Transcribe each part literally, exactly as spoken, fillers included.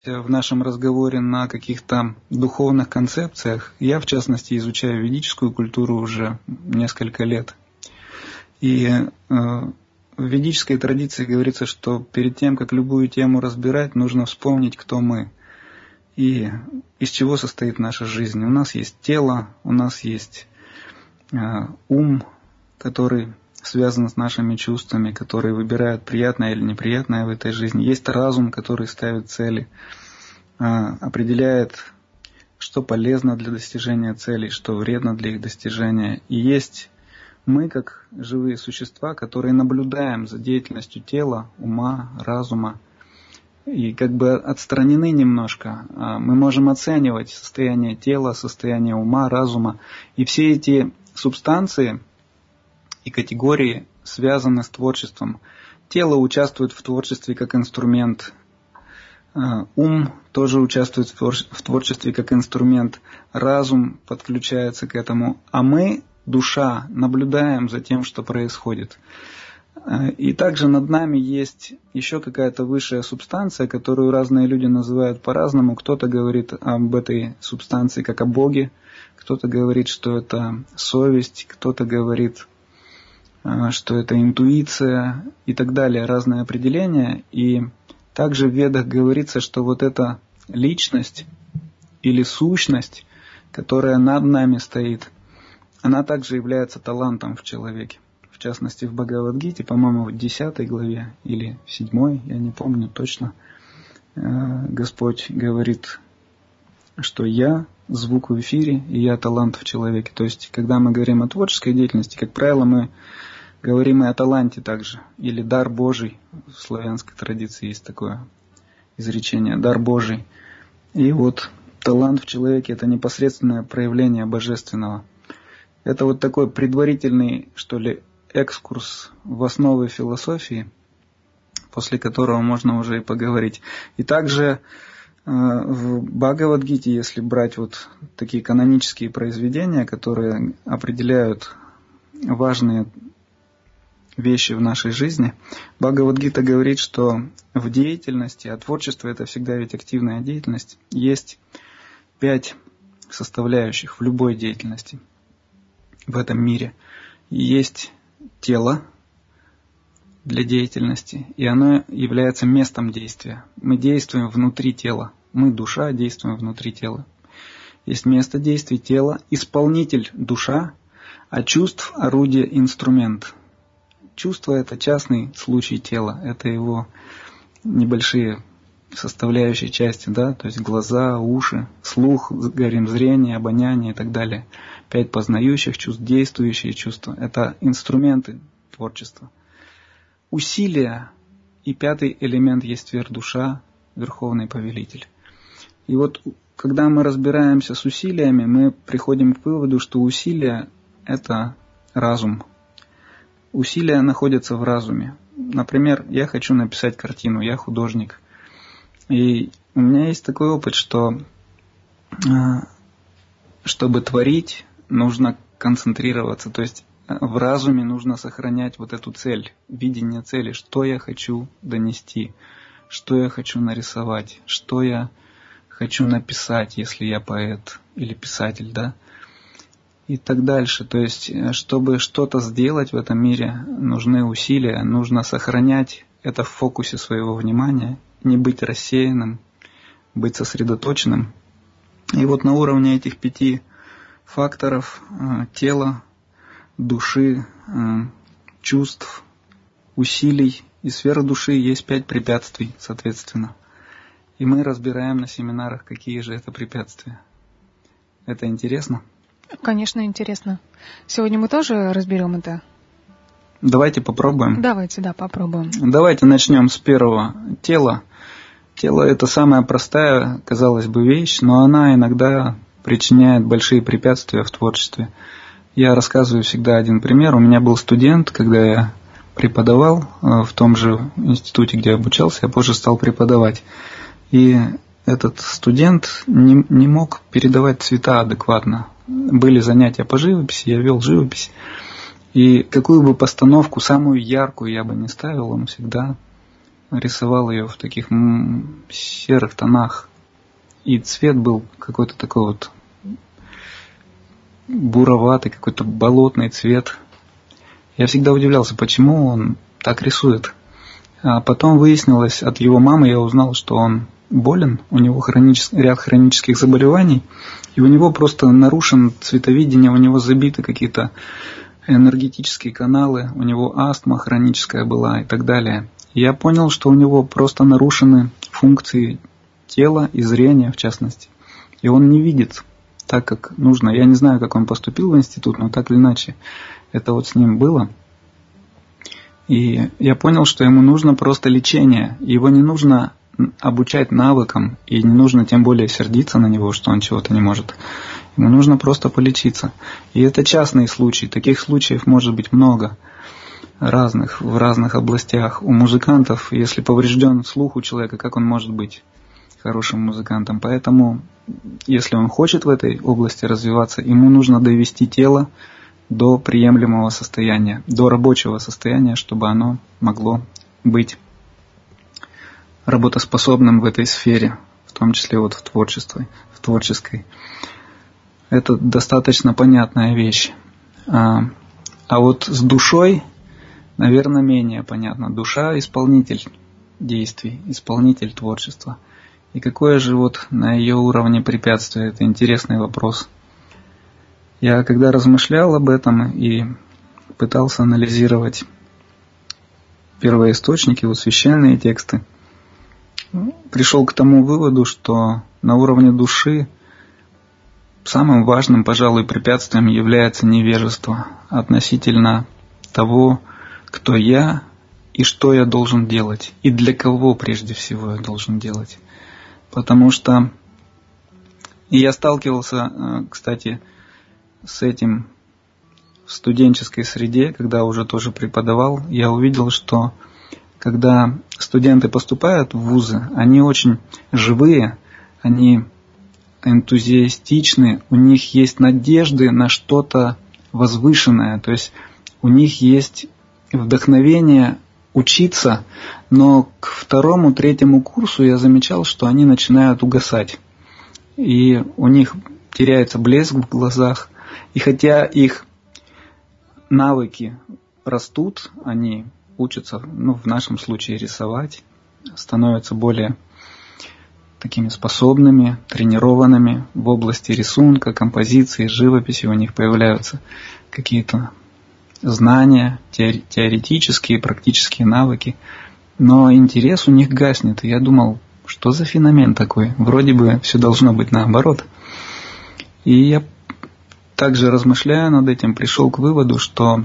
В нашем разговоре на каких-то духовных концепциях. Я, в частности, изучаю ведическую культуру уже несколько лет. И э, в ведической традиции говорится, что перед тем, как любую тему разбирать, нужно вспомнить, кто мы и из чего состоит наша жизнь. У нас есть тело, у нас есть э, ум, который связан с нашими чувствами, которые выбирают приятное или неприятное в этой жизни. Есть разум, который ставит цели, определяет, что полезно для достижения целей, что вредно для их достижения. И есть мы, как живые существа, которые наблюдаем за деятельностью тела, ума, разума, и как бы отстранены немножко. Мы можем оценивать состояние тела, состояние ума, разума. И все эти субстанции и категории связаны с творчеством. Тело участвует в творчестве как инструмент. Ум тоже участвует в творчестве как инструмент. Разум подключается к этому. А мы, душа, наблюдаем за тем, что происходит. И также над нами есть еще какая-то высшая субстанция, которую разные люди называют по-разному. Кто-то говорит об этой субстанции как о Боге, кто-то говорит, что это совесть, кто-то говорит, что это интуиция и так далее, разные определения. И также в Ведах говорится, что вот эта личность или сущность, которая над нами стоит, она также является талантом в человеке. В частности, в Бхагавад-гите, по-моему, в десятой главе или в седьмой, я не помню точно, Господь говорит, что я звук в эфире и я талант в человеке. То есть, когда мы говорим о творческой деятельности, как правило, мы говорим и о таланте также, или дар Божий. В славянской традиции есть такое изречение, дар Божий. И вот талант в человеке – это непосредственное проявление божественного. Это вот такой предварительный, что ли, экскурс в основы философии, после которого можно уже и поговорить. И также в Бхагавад-гите, если брать вот такие канонические произведения, которые определяют важные вещи в нашей жизни, Бхагавад-гита говорит, что в деятельности, а творчество это всегда ведь активная деятельность, есть пять составляющих в любой деятельности в этом мире. Есть тело для деятельности, и оно является местом действия. Мы действуем внутри тела. Мы, душа, действуем внутри тела. Есть место действия тела, исполнитель – душа, а чувств – орудие, инструмент. Чувство – это частный случай тела, это его небольшие составляющие части, да, то есть глаза, уши, слух, говорим, зрение, обоняние и так далее. Пять познающих чувств, действующие чувства – это инструменты творчества. Усилия и пятый элемент есть сверхдуша, верховный повелитель. И вот когда мы разбираемся с усилиями, мы приходим к выводу, что усилия – это разум. Усилия находятся в разуме. Например, я хочу написать картину, я художник. И у меня есть такой опыт, что чтобы творить, нужно концентрироваться. То есть в разуме нужно сохранять вот эту цель, видение цели, что я хочу донести, что я хочу нарисовать, что я хочу написать, если я поэт или писатель, да, и так дальше. То есть, чтобы что-то сделать в этом мире, нужны усилия, нужно сохранять это в фокусе своего внимания, не быть рассеянным, быть сосредоточенным. И вот на уровне этих пяти факторов тела, души, чувств, усилий и сферы души есть пять препятствий, соответственно. И мы разбираем на семинарах, какие же это препятствия. Это интересно? Конечно, интересно. Сегодня мы тоже разберем это. Давайте попробуем. Давайте, да, попробуем. Давайте начнем с первого. Тело. Тело – это самая простая, казалось бы, вещь, но она иногда причиняет большие препятствия в творчестве. Я рассказываю всегда один пример. У меня был студент, когда я преподавал в том же институте, где я обучался, я позже стал преподавать. И этот студент не, не мог передавать цвета адекватно. Были занятия по живописи, я вел живопись. И какую бы постановку, самую яркую я бы не ставил, он всегда рисовал ее в таких серых тонах. И цвет был какой-то такой вот буроватый, какой-то болотный цвет. Я всегда удивлялся, почему он так рисует. А потом выяснилось, от его мамы я узнал, что он болен, у него хронический, ряд хронических заболеваний, и у него просто нарушен цветовидение, у него забиты какие-то энергетические каналы, у него астма хроническая была и так далее. И я понял, что у него просто нарушены функции тела и зрения, в частности. И он не видит так, как нужно. Я не знаю, как он поступил в институт, но так или иначе это вот с ним было. И я понял, что ему нужно просто лечение. Его не нужно обучать навыкам, и не нужно тем более сердиться на него, что он чего-то не может. Ему нужно просто полечиться. И это частные случаи. Таких случаев может быть много. Разных, в разных областях. У музыкантов, если поврежден слух у человека, как он может быть хорошим музыкантом? Поэтому, если он хочет в этой области развиваться, ему нужно довести тело до приемлемого состояния, до рабочего состояния, чтобы оно могло быть работоспособным в этой сфере, в том числе вот в творчестве, в творческой. Это достаточно понятная вещь. А, а вот с душой, наверное, менее понятно. Душа – исполнитель действий, исполнитель творчества. И какое же вот на ее уровне препятствие? Это интересный вопрос. Я когда размышлял об этом и пытался анализировать первоисточники, вот священные тексты, пришел к тому выводу, что на уровне души самым важным, пожалуй, препятствием является невежество относительно того, кто я и что я должен делать, и для кого прежде всего я должен делать. Потому что и я сталкивался, кстати, с этим в студенческой среде, когда уже тоже преподавал, я увидел, что когда студенты поступают в вузы, они очень живые, они энтузиастичны, у них есть надежды на что-то возвышенное, то есть у них есть вдохновение учиться, но к второму, третьему курсу я замечал, что они начинают угасать, и у них теряется блеск в глазах, и хотя их навыки растут, они учатся, ну, в нашем случае рисовать, становятся более такими способными, тренированными в области рисунка, композиции, живописи, у них появляются какие-то знания, теоретические, практические навыки, но интерес у них гаснет. И я думал, что за феномен такой? Вроде бы все должно быть наоборот. И я также, размышляя над этим, пришел к выводу, что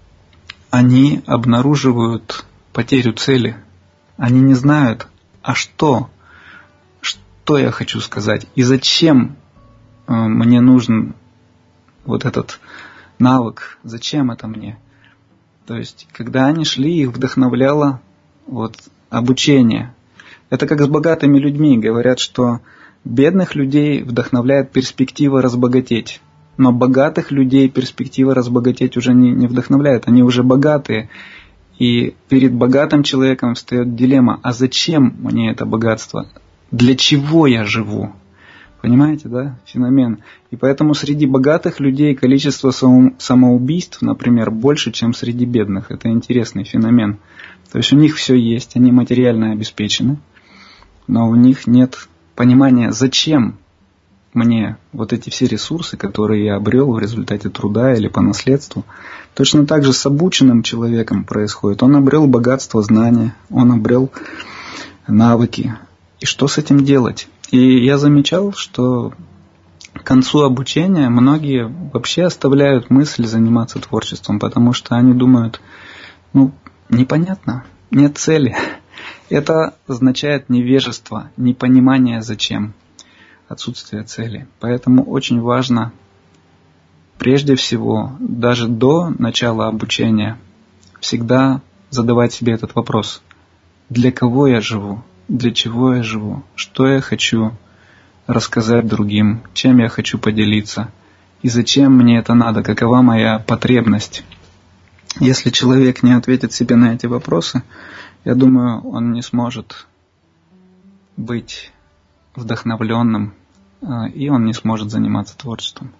они обнаруживают потерю цели. Они не знают, а что? Что я хочу сказать? И зачем мне нужен вот этот навык? Зачем это мне? То есть, когда они шли, их вдохновляло вот обучение. Это как с богатыми людьми. Говорят, что бедных людей вдохновляет перспектива разбогатеть. Но богатых людей перспектива разбогатеть уже не, не вдохновляет. Они уже богатые. И перед богатым человеком встает дилемма. А зачем мне это богатство? Для чего я живу? Понимаете, да? Феномен. И поэтому среди богатых людей количество самоубийств, например, больше, чем среди бедных. Это интересный феномен. То есть у них все есть, они материально обеспечены, но у них нет понимания, зачем мне вот эти все ресурсы, которые я обрел в результате труда или по наследству. Точно так же с обученным человеком происходит. Он обрел богатство знания, он обрел навыки. И что с этим делать? И я замечал, что к концу обучения многие вообще оставляют мысль заниматься творчеством, потому что они думают, ну, непонятно, нет цели. Это означает невежество, непонимание зачем, отсутствие цели. Поэтому очень важно, прежде всего, даже до начала обучения, всегда задавать себе этот вопрос. Для кого я живу? Для чего я живу? Что я хочу рассказать другим? Чем я хочу поделиться? И зачем мне это надо? Какова моя потребность? Если человек не ответит себе на эти вопросы, я думаю, он не сможет быть вдохновленным, и он не сможет заниматься творчеством.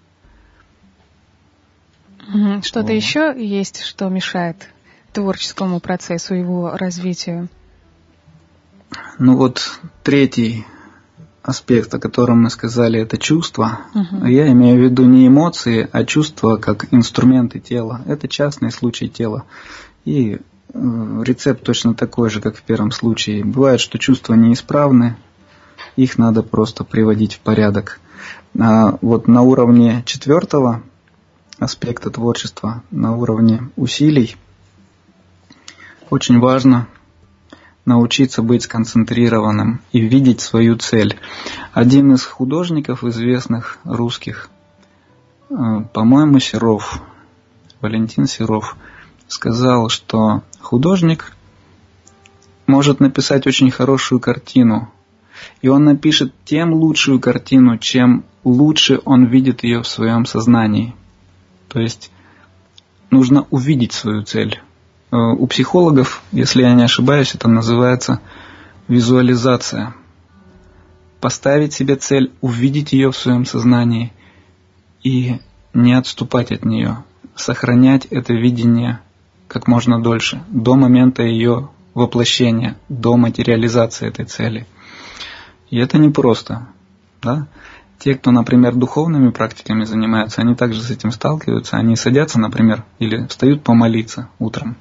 Что-то О. еще есть, что мешает творческому процессу, его развитию? Ну вот третий аспект, о котором мы сказали, это чувства. Угу. Я имею в виду не эмоции, а чувства как инструменты тела. Это частный случай тела. И рецепт точно такой же, как в первом случае. Бывает, что чувства неисправны, их надо просто приводить в порядок. А вот на уровне четвертого аспекта творчества, на уровне усилий, очень важно научиться быть сконцентрированным и видеть свою цель. Один из художников известных русских, по-моему, Серов, Валентин Серов, сказал, что художник может написать очень хорошую картину, и он напишет тем лучшую картину, чем лучше он видит ее в своем сознании. То есть нужно увидеть свою цель. У психологов, если я не ошибаюсь, это называется визуализация. Поставить себе цель, увидеть ее в своем сознании и не отступать от нее. Сохранять это видение как можно дольше, до момента ее воплощения, до материализации этой цели. И это непросто. Да? Те, кто, например, духовными практиками занимаются, они также с этим сталкиваются. Они садятся, например, или встают помолиться утром.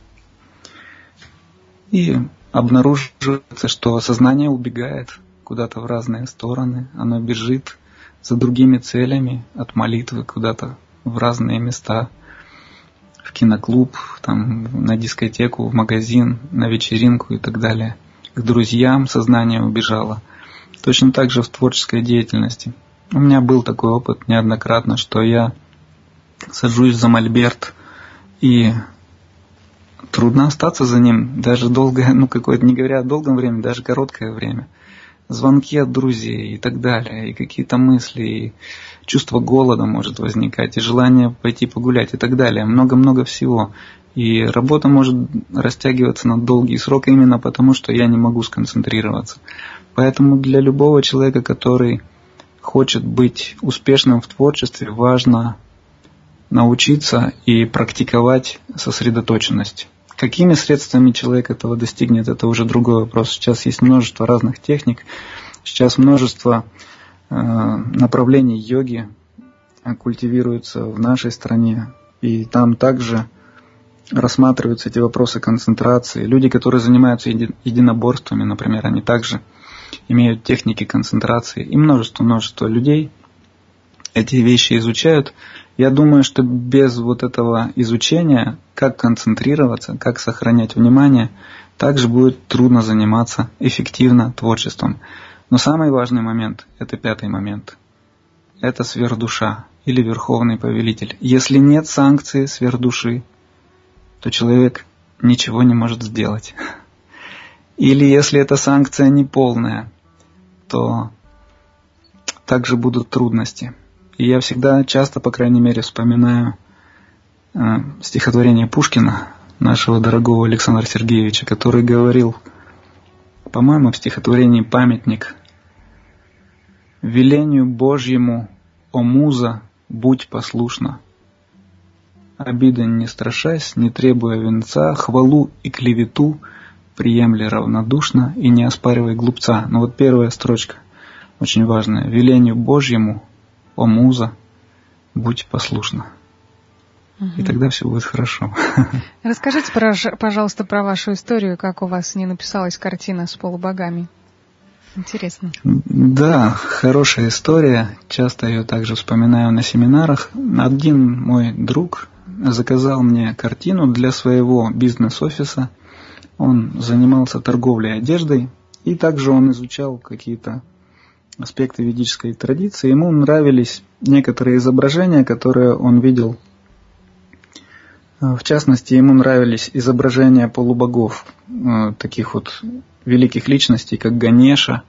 И обнаруживается, что сознание убегает куда-то в разные стороны. Оно бежит за другими целями от молитвы куда-то в разные места. В киноклуб, там, на дискотеку, в магазин, на вечеринку и так далее. К друзьям сознание убежало. Точно так же в творческой деятельности. У меня был такой опыт неоднократно, что я сажусь за мольберт, и трудно остаться за ним, даже долгое, ну какое-то, не говоря о долгом времени, даже короткое время. Звонки от друзей и так далее, и какие-то мысли, и чувство голода может возникать, и желание пойти погулять и так далее. Много-много всего. И работа может растягиваться на долгий срок именно потому, что я не могу сконцентрироваться. Поэтому для любого человека, который хочет быть успешным в творчестве, важно научиться и практиковать сосредоточенность. Какими средствами человек этого достигнет, это уже другой вопрос. Сейчас есть множество разных техник, сейчас множество э, направлений йоги культивируются в нашей стране, и там также рассматриваются эти вопросы концентрации. Люди, которые занимаются еди- единоборствами, например, они также имеют техники концентрации, и множество-множество людей эти вещи изучают. Я думаю, что без вот этого изучения, как концентрироваться, как сохранять внимание, также будет трудно заниматься эффективно творчеством. Но самый важный момент, это пятый момент, это сверхдуша или верховный повелитель. Если нет санкции сверхдуши, то человек ничего не может сделать. Или если эта санкция не полная, то также будут трудности. И я всегда, часто, по крайней мере, вспоминаю э, стихотворение Пушкина, нашего дорогого Александра Сергеевича, который говорил, по-моему, в стихотворении «Памятник»: «Велению Божьему, о муза, будь послушна, обиды не страшась, не требуя венца, хвалу и клевету приемли равнодушно и не оспаривай глупца». Но вот первая строчка очень важная: «Велению Божьему, о муза, будь послушна». Угу. И тогда все будет хорошо. Расскажите, пожалуйста, про вашу историю, как у вас не написалась картина с полубогами. Интересно. Да, хорошая история. Часто ее также вспоминаю на семинарах. Один мой друг заказал мне картину для своего бизнес-офиса. Он занимался торговлей одеждой, и также он изучал какие-то аспекты ведической традиции. Ему нравились некоторые изображения, которые он видел. В частности, ему нравились изображения полубогов, таких вот великих личностей, как Ганеша,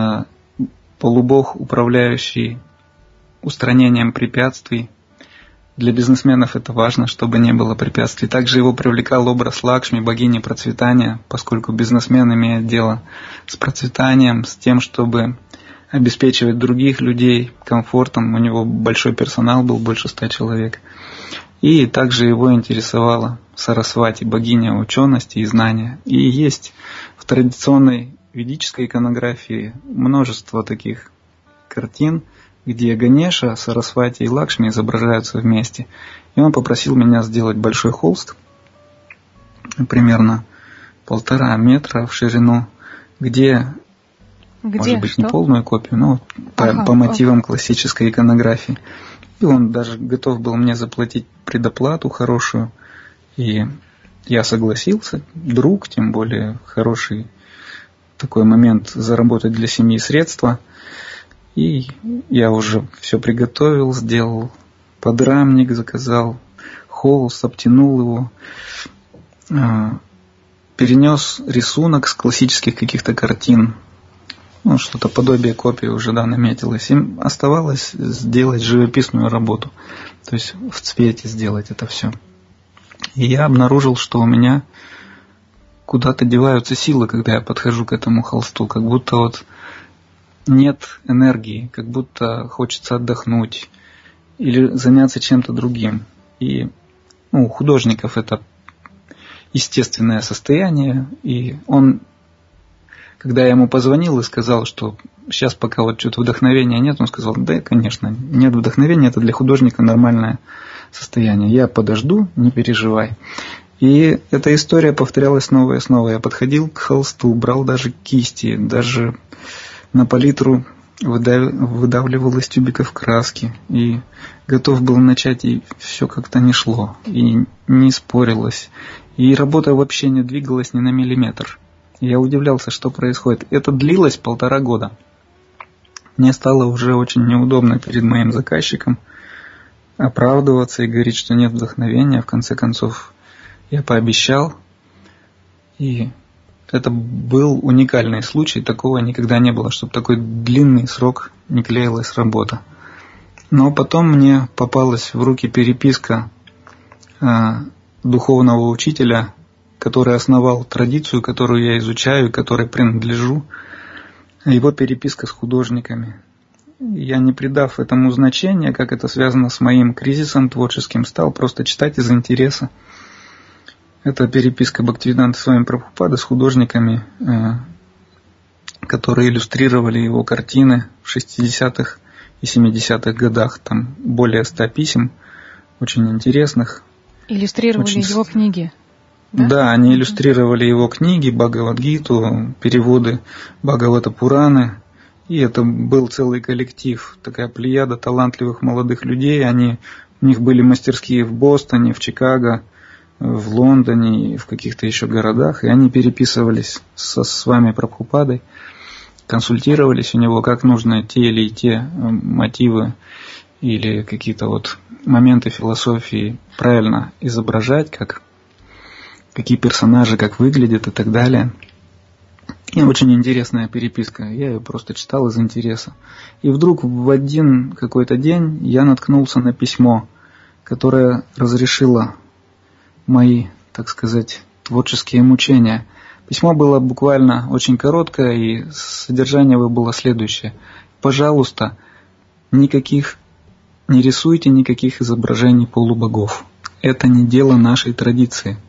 полубог, управляющий устранением препятствий, Для бизнесменов это важно, чтобы не было препятствий. Также его привлекал образ Лакшми, богини процветания, поскольку бизнесмен имеет дело с процветанием, с тем, чтобы обеспечивать других людей комфортом. У него большой персонал был, больше ста человек. И также его интересовала Сарасвати, богиня учености и знания. И есть в традиционной ведической иконографии множество таких картин, где Ганеша, Сарасвати и Лакшми изображаются вместе. И он попросил меня сделать большой холст, примерно полтора метра в ширину, где, где? может быть, Что? не полную копию, но ага, по, по мотивам ага. классической иконографии. И он даже готов был мне заплатить предоплату хорошую. И я согласился, друг, тем более хороший такой момент заработать для семьи средства. И я уже все приготовил, сделал подрамник, заказал холст, обтянул его, перенес рисунок с классических каких-то картин, ну, что-то подобие копии уже, да, наметилось. Им оставалось сделать живописную работу, то есть в цвете сделать это все. И я обнаружил, что у меня куда-то деваются силы, когда я подхожу к этому холсту, как будто вот нет энергии, как будто хочется отдохнуть или заняться чем-то другим. И ну, у художников это естественное состояние, и он, когда я ему позвонил и сказал, что сейчас пока вот что-то вдохновения нет, он сказал, да, конечно, нет вдохновения, это для художника нормальное состояние. Я подожду, не переживай. И эта история повторялась снова и снова. Я подходил к холсту, брал даже кисти, даже на палитру выдав... выдавливал из тюбиков краски. И готов был начать, и все как-то не шло, и не спорилось. И работа вообще не двигалась ни на миллиметр. Я удивлялся, что происходит. Это длилось полтора года. Мне стало уже очень неудобно перед моим заказчиком оправдываться и говорить, что нет вдохновения. В конце концов, я пообещал. И это был уникальный случай. Такого никогда не было, чтобы такой длинный срок не клеилась работа. Но потом мне попалась в руки переписка э, духовного учителя, который основал традицию, которую я изучаю, которой принадлежу, его переписка с художниками. Я, не придав этому значения, как это связано с моим кризисом творческим, стал просто читать из интереса. Это переписка Бхактивиданта Свами Прабхупады с художниками, которые иллюстрировали его картины в шестидесятых и семидесятых годах. Там более ста писем, очень интересных. Иллюстрировали очень... его книги. Да? да, они иллюстрировали его книги, Бхагавад-гиту, переводы Бхагавата Пураны. И это был целый коллектив, такая плеяда талантливых молодых людей. Они, у них были мастерские в Бостоне, в Чикаго, в Лондоне и в каких-то еще городах. И они переписывались со Свами Прабхупадой, консультировались у него, как нужно те или те мотивы или какие-то вот моменты философии правильно изображать, как какие персонажи, как выглядят и так далее. И очень интересная переписка. Я ее просто читал из интереса. И вдруг в один какой-то день я наткнулся на письмо, которое разрешило мои, так сказать, творческие мучения. Письмо было буквально очень короткое, и содержание его было следующее. Пожалуйста, никаких, не рисуйте никаких изображений полубогов. Это не дело нашей традиции.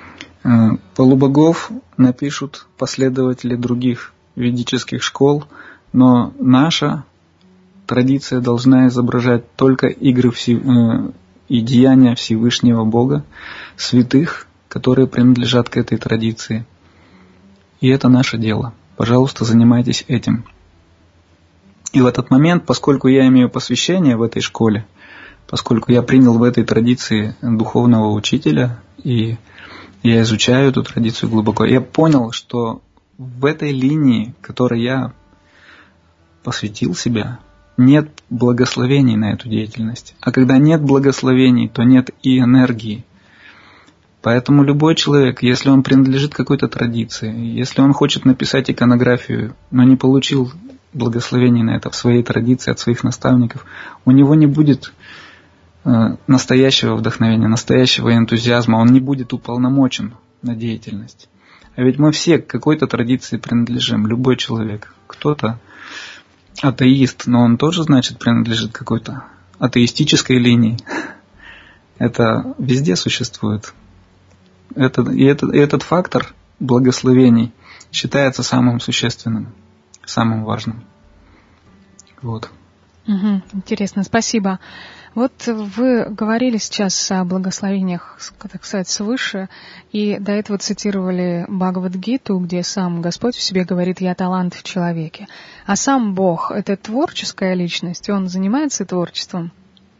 Полубогов напишут последователи других ведических школ, но наша традиция должна изображать только игры всев... и деяния Всевышнего Бога, святых, которые принадлежат к этой традиции. И это наше дело. Пожалуйста, занимайтесь этим. И в этот момент, поскольку я имею посвящение в этой школе, поскольку я принял в этой традиции духовного учителя, и я изучаю эту традицию глубоко, я понял, что в этой линии, которой я посвятил себя, нет благословений на эту деятельность. А когда нет благословений, то нет и энергии. Поэтому любой человек, если он принадлежит какой-то традиции, если он хочет написать иконографию, но не получил благословений на это в своей традиции от своих наставников, у него не будет настоящего вдохновения, настоящего энтузиазма, он не будет уполномочен на деятельность. А ведь мы все к какой-то традиции принадлежим, любой человек. Кто-то атеист, но он тоже, значит, принадлежит какой-то атеистической линии. Это везде существует. Это, и, это, и этот фактор благословений считается самым существенным, самым важным. Вот. Угу, интересно, спасибо. Вот вы говорили сейчас о благословениях, так сказать, свыше, и до этого цитировали Бхагавад-гиту, где сам Господь в себе говорит «Я талант в человеке». А сам Бог — это творческая личность, он занимается творчеством?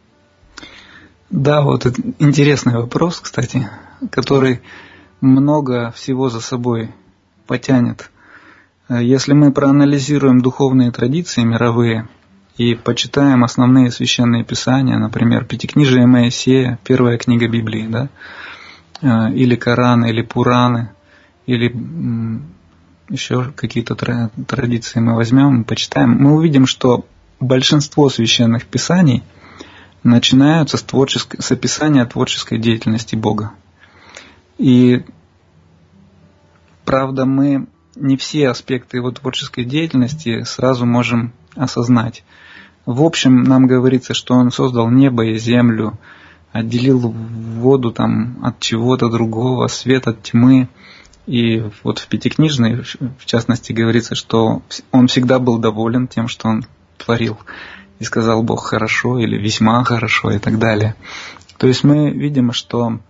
Да, вот это интересный вопрос, кстати, который много всего за собой потянет. Если мы проанализируем духовные традиции мировые, и почитаем основные священные писания, например, Пятикнижие Моисея, первая книга Библии, да, или Коран, или Пураны, или еще какие-то традиции мы возьмем, почитаем, мы увидим, что большинство священных писаний начинаются с, творческой, с описания творческой деятельности Бога. И, правда, мы не все аспекты его творческой деятельности сразу можем осознать. В общем, нам говорится, что он создал небо и землю, отделил воду там от чего-то другого, свет от тьмы. И вот в Пятикнижной, в частности, говорится, что он всегда был доволен тем, что он творил. И сказал Бог хорошо или весьма хорошо и так далее. То есть мы видим, что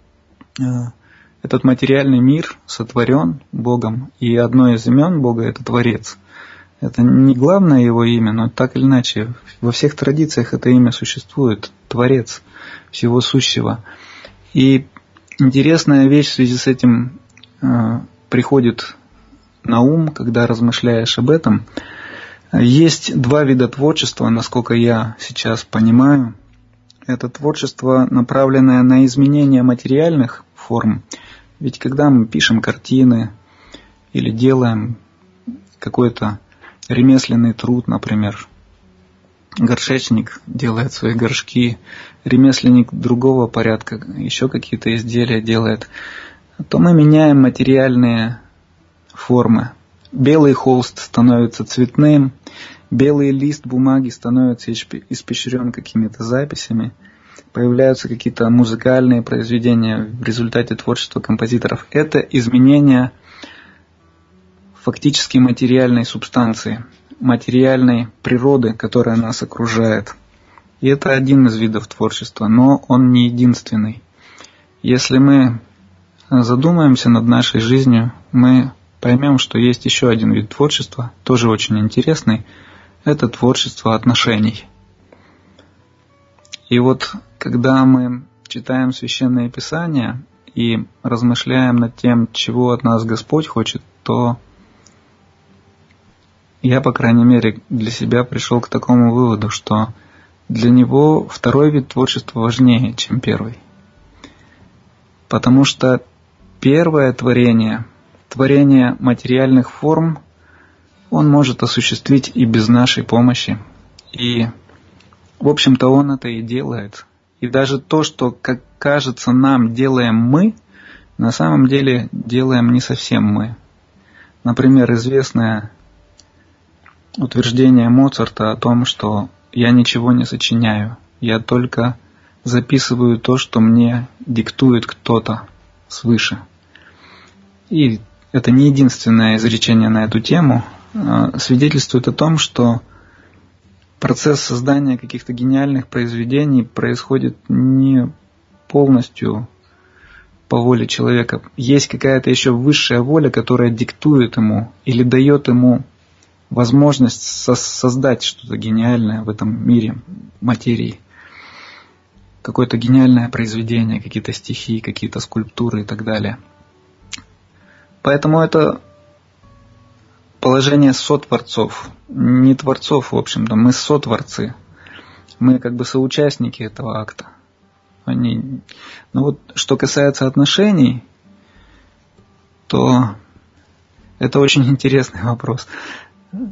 этот материальный мир сотворен Богом, и одно из имен Бога — это Творец. Это не главное его имя, но так или иначе во всех традициях это имя существует, Творец всего сущего. И интересная вещь в связи с этим э, приходит на ум, когда размышляешь об этом. Есть два вида творчества, насколько я сейчас понимаю. Это творчество, направленное на изменение материальных форм. Ведь когда мы пишем картины или делаем какой-то ремесленный труд, например, горшечник делает свои горшки, ремесленник другого порядка еще какие-то изделия делает, то мы меняем материальные формы. Белый холст становится цветным, белый лист бумаги становится испещрен какими-то записями, появляются какие-то музыкальные произведения в результате творчества композиторов. Это изменение фактически материальной субстанции, материальной природы, которая нас окружает. И это один из видов творчества, но он не единственный. Если мы задумаемся над нашей жизнью, мы поймем, что есть еще один вид творчества, тоже очень интересный, это творчество отношений. И вот когда мы читаем Священное Писание и размышляем над тем, чего от нас Господь хочет, то я, по крайней мере, для себя пришел к такому выводу, что для него второй вид творчества важнее, чем первый. Потому что первое творение, творение материальных форм, он может осуществить и без нашей помощи. И, в общем-то, он это и делает. И даже то, что, как кажется, нам делаем мы, на самом деле делаем не совсем мы. Например, известное утверждение Моцарта о том, что я ничего не сочиняю, я только записываю то, что мне диктует кто-то свыше. И это не единственное изречение на эту тему, свидетельствует о том, что процесс создания каких-то гениальных произведений происходит не полностью по воле человека. Есть какая-то еще высшая воля, которая диктует ему или дает ему возможность со- создать что-то гениальное в этом мире материи. Какое-то гениальное произведение, какие-то стихи, какие-то скульптуры и так далее. Поэтому это положение сотворцов, не творцов, в общем-то, мы сотворцы. Мы как бы соучастники этого акта. Они... Но вот что касается отношений, то это очень интересный вопрос.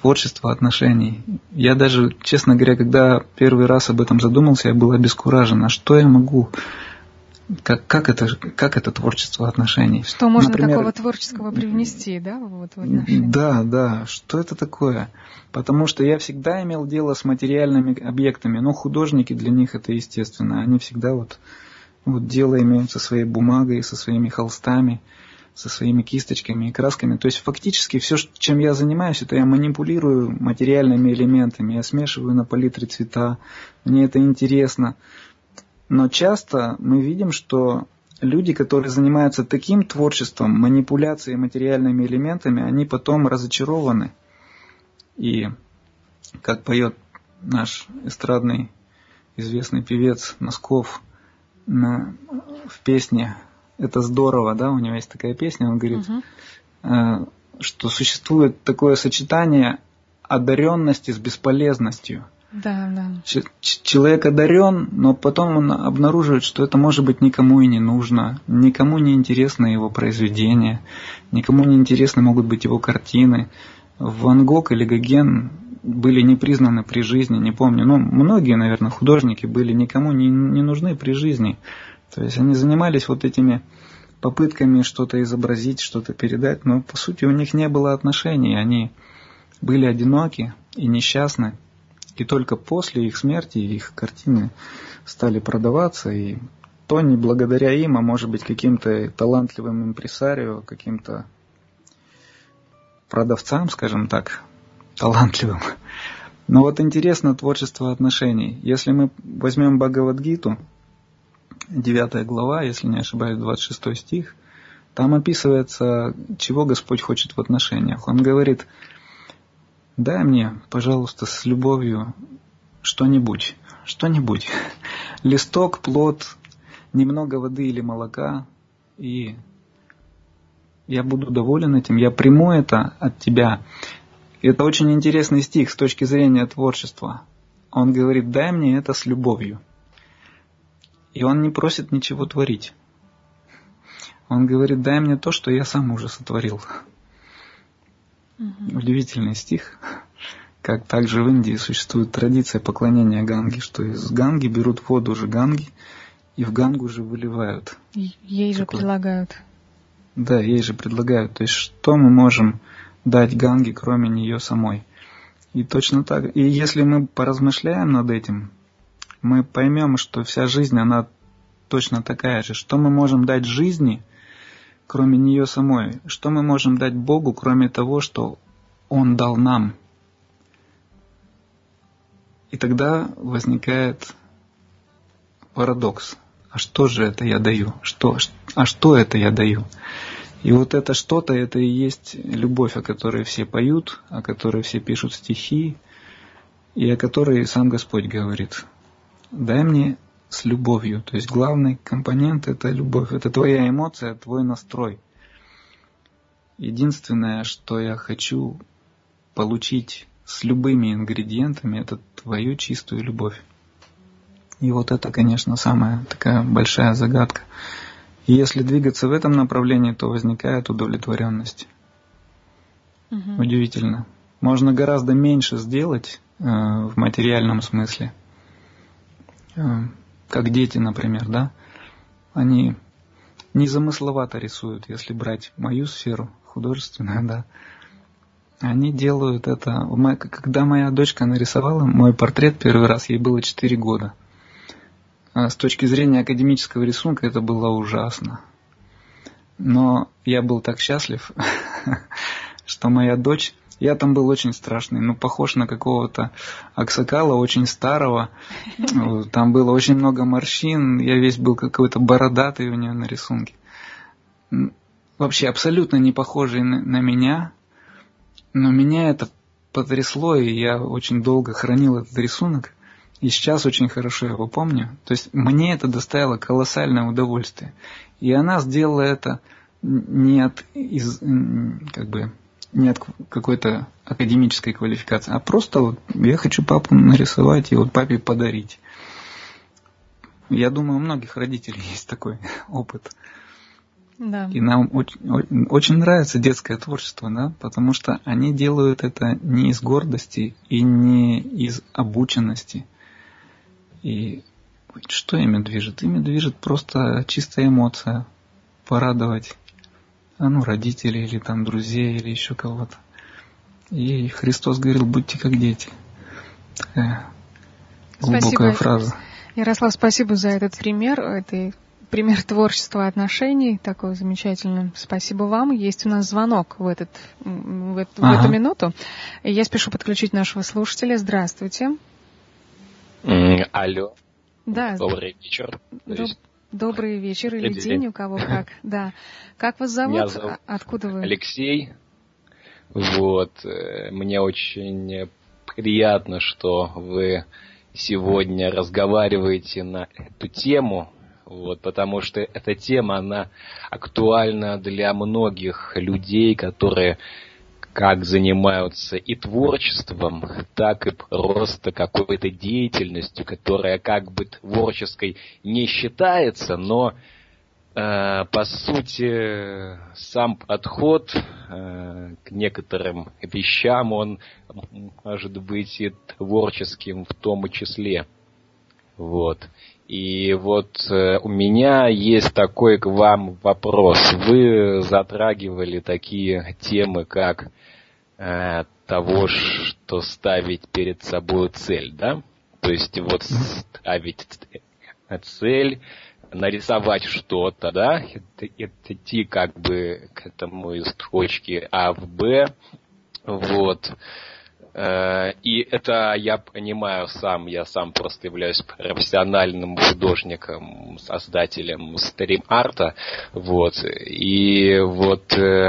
творчество отношений. Я даже, честно говоря, когда первый раз об этом задумался, я был обескуражен. А что я могу? Как, как, это, как это творчество отношений? Что можно Например, такого творческого привнести, да, вот, в отношения? Да, да. Что это такое? Потому что я всегда имел дело с материальными объектами. Но художники, для них это естественно. Они всегда вот, вот дело имеют со своей бумагой, со своими холстами, со своими кисточками и красками. То есть фактически все, чем я занимаюсь, это я манипулирую материальными элементами. Я смешиваю на палитре цвета. Мне это интересно. Но часто мы видим, что люди, которые занимаются таким творчеством, манипуляцией материальными элементами, они потом разочарованы. И, как поет наш эстрадный известный певец Носков на, в песне «Это здорово», да, у него есть такая песня, он говорит, uh-huh. что существует такое сочетание одаренности с бесполезностью. Да, да. Ч- человек одарен, но потом он обнаруживает, что это, может быть, никому и не нужно, никому не интересно его произведение, никому не интересны могут быть его картины. Ван Гог или Гоген были не признаны при жизни, не помню, но многие, наверное, художники были никому не, не нужны при жизни. То есть они занимались вот этими попытками что-то изобразить, что-то передать, но по сути у них не было отношений, они были одиноки и несчастны. И только после их смерти их картины стали продаваться, и то не благодаря им, а может быть каким-то талантливым импресарио, каким-то продавцам, скажем так, талантливым. Но вот интересно творчество отношений. Если мы возьмем Бхагавад-гиту, девятая глава, если не ошибаюсь, двадцать шестой стих, там описывается, чего Господь хочет в отношениях. Он говорит: дай мне, пожалуйста, с любовью что-нибудь, что-нибудь. Листок, плод, немного воды или молока, и я буду доволен этим, я приму это от тебя. И это очень интересный стих с точки зрения творчества. Он говорит: дай мне это с любовью. И он не просит ничего творить. Он говорит: дай мне то, что я сам уже сотворил. Угу. Удивительный стих. Как также в Индии существует традиция поклонения Ганге, что из Ганги берут воду же Ганги и в Гангу же выливают. Ей же Такое. предлагают. Да, ей же предлагают. То есть что мы можем дать Ганге, кроме нее самой? И точно так. И если мы поразмышляем над этим, мы поймем, что вся жизнь, она точно такая же. Что мы можем дать жизни, кроме нее самой? Что мы можем дать Богу, кроме того, что Он дал нам? И тогда возникает парадокс. А что же это я даю? Что, а что это я даю? И вот это что-то, это и есть любовь, о которой все поют, о которой все пишут стихи, и о которой сам Господь говорит: дай мне с любовью. То есть главный компонент — это любовь. Это твоя эмоция, твой настрой. Единственное, что я хочу получить с любыми ингредиентами, это твою чистую любовь. И вот это, конечно, самая такая большая загадка. И если двигаться в этом направлении, то возникает удовлетворенность. Угу. Удивительно. Можно гораздо меньше сделать э, в материальном смысле. Э, как дети, например, да? Они незамысловато рисуют, если брать мою сферу художественную, да. Они делают это... Когда моя дочка нарисовала мой портрет первый раз, ей было четыре года. С точки зрения академического рисунка это было ужасно. Но я был так счастлив, что моя дочь... Я там был очень страшный, ну, похож на какого-то аксакала, очень старого. Там было очень много морщин, я весь был какой-то бородатый у нее на рисунке. Вообще абсолютно не похожий на, на меня. Но меня это потрясло, и я очень долго хранил этот рисунок. И сейчас очень хорошо его помню. То есть мне это доставило колоссальное удовольствие. И она сделала это не от, из, как бы, не от какой-то академической квалификации, а просто вот я хочу папу нарисовать и вот папе подарить. Я думаю, у многих родителей есть такой опыт. Да. И нам очень, очень нравится детское творчество, да, потому что они делают это не из гордости и не из обученности. И что ими движет? Ими движет просто чистая эмоция, порадовать, а ну, родителей или там друзей или еще кого-то. И Христос говорил: будьте как дети. Такая глубокая спасибо, фраза. Ярослав, спасибо за этот пример, это пример творчества отношений, такой замечательный. Спасибо вам. Есть у нас звонок в, этот, в, эту, ага. в эту минуту. Я спешу подключить нашего слушателя. Здравствуйте. Mm, алло. Да. Добрый вечер. Доб... Добрый вечер или день. день, у кого как. Да. Как вас зовут? Меня зовут Откуда вы? Алексей. Вот. Мне очень приятно, что вы сегодня разговариваете на эту тему, вот, потому что эта тема, она актуальна для многих людей, которые как занимаются и творчеством, так и просто какой-то деятельностью, которая как бы творческой не считается, но э, по сути сам подход э, к некоторым вещам, он может быть и творческим в том числе. Вот. И вот э, у меня есть такой к вам вопрос. Вы затрагивали такие темы, как э, того, что ставить перед собой цель, да? То есть вот ставить цель, нарисовать что-то, да? Идти как бы к этому из точки А в Б, вот. И это я понимаю сам, я сам просто являюсь профессиональным художником, создателем стрим-арта, вот, и вот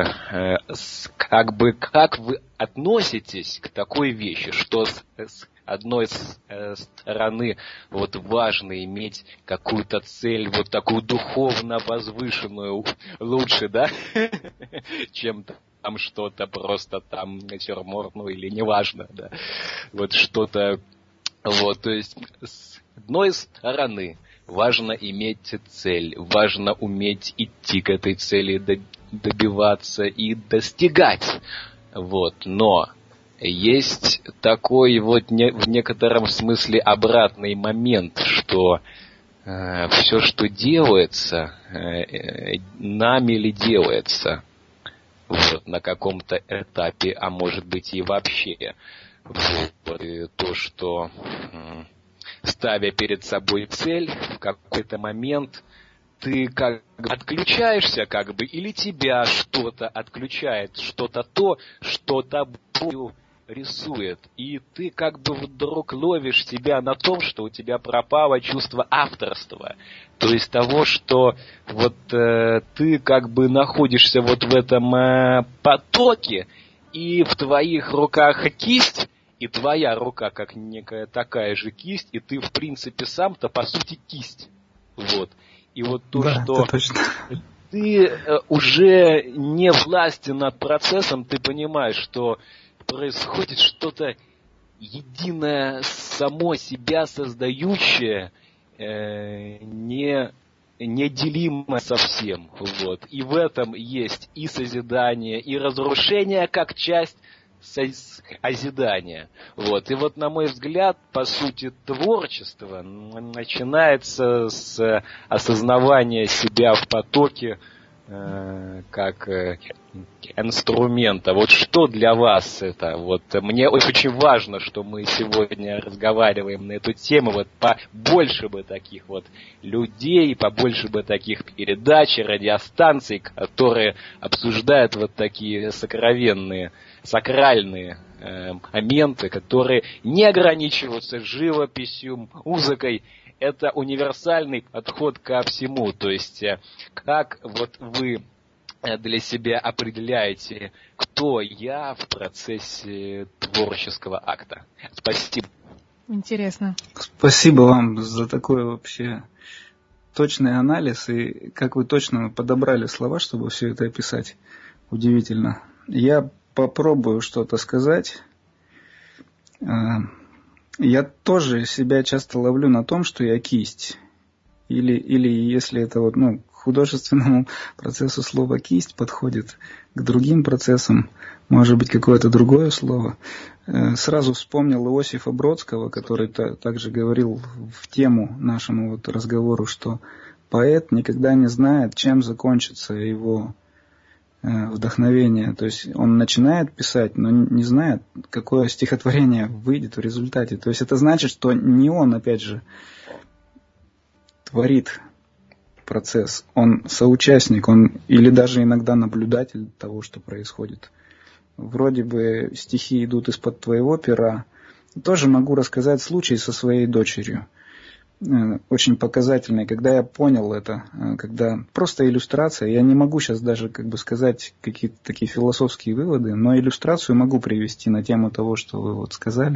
как бы как вы относитесь к такой вещи, что с, с одной стороны вот важно иметь какую-то цель, вот такую духовно возвышенную, лучше, да, чем-то там что-то просто там натюрморт, ну или неважно, да, вот что-то, вот, то есть с одной стороны важно иметь цель, важно уметь идти к этой цели, добиваться и достигать, вот, но есть такой вот не, в некотором смысле обратный момент, что э, все, что делается, э, нами ли делается, вот, на каком-то этапе, а может быть и вообще. Вот, и то, что э, ставя перед собой цель, в какой-то момент ты как бы отключаешься, как бы, или тебя что-то отключает, что-то то, что тобою рисует. И ты как бы вдруг ловишь себя на том, что у тебя пропало чувство авторства. То есть того, что вот э, ты как бы находишься вот в этом э, потоке, и в твоих руках кисть, и твоя рука как некая такая же кисть, и ты в принципе сам-то по сути кисть. Вот. И вот то, да, что ты э, уже не властен над процессом, ты понимаешь, что происходит что-то единое, само себя создающее, э, не, неделимое совсем. Вот. И в этом есть и созидание, и разрушение как часть созидания. Вот. И вот, на мой взгляд, по сути, творчество начинается с осознавания себя в потоке э, как э, инструмента. Вот что для вас это? Вот мне очень важно, что мы сегодня разговариваем на эту тему. Вот побольше бы таких вот людей, побольше бы таких передач, радиостанций, которые обсуждают вот такие сокровенные, сакральные э, моменты, которые не ограничиваются живописью, музыкой. Это универсальный подход ко всему. То есть, э, как вот вы для себя определяете, кто я в процессе творческого акта. Спасибо. Интересно. Спасибо вам за такой вообще точный анализ, и как вы точно подобрали слова, чтобы все это описать. Удивительно. Я попробую что-то сказать. Я тоже себя часто ловлю на том, что я кисть. Или, или если это вот, ну, художественному процессу слово «кисть» подходит, к другим процессам может быть какое-то другое слово. Сразу вспомнил Иосифа Бродского, который также говорил в тему нашему вот разговору, что поэт никогда не знает, чем закончится его вдохновение. То есть он начинает писать, но не знает, какое стихотворение выйдет в результате. То есть это значит, что не он, опять же, творит процесс, он соучастник, он или даже иногда наблюдатель того, что происходит. Вроде бы стихи идут из-под твоего пера. Тоже могу рассказать случай со своей дочерью. Очень показательный, когда я понял это, когда просто иллюстрация, я не могу сейчас даже как бы сказать какие-то такие философские выводы, но иллюстрацию могу привести на тему того, что вы вот сказали.